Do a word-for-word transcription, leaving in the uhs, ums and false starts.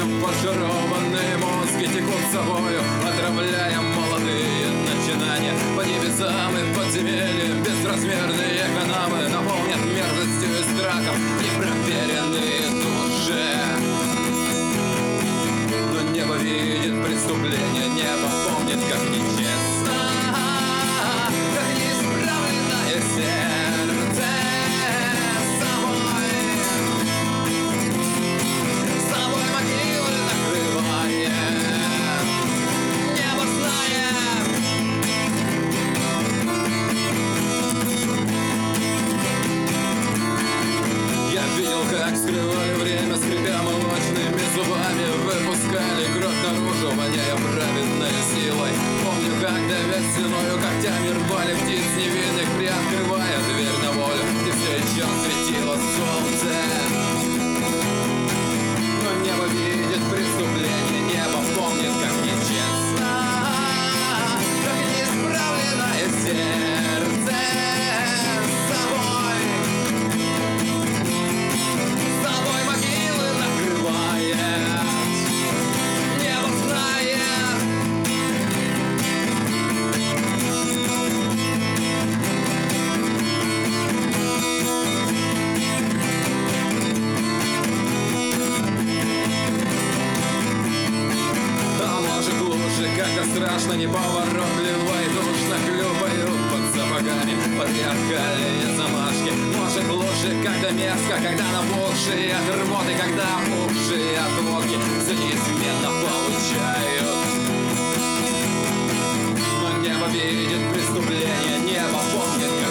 Фаршированные мозги текут собою, отравляя молодые начинания. По небесам и подземельям безразмерные канавы наполнят мерзостью и страхом непроверенные души. Но небо видит преступление, небо помнит, как нечестно, как неисправленное сердце собой, собой могилы накрывает. Небо знает, я видел, как скрывали время, скрипя молочными зубами, выпускали кровь наружу, воняя праведной силой. Помню, как давясь стеною когтями рвали птиц невинных, приоткрывая дверь на волю, и все еще светило солнце. Но небо видит преступление, небо помнит, как нечестно, как неисправленное сердце собой, собой могилы накрывает. Небо знает. А может лучше, как-то страшно, неповоротливо и душно хлюпают под сапогами патриархальные замашки. Может лучше, как-то мерзко, когда набухшие от рвоты, когда опухшие от водки все неизменно получают. Но небо видит преступление, небо помнит,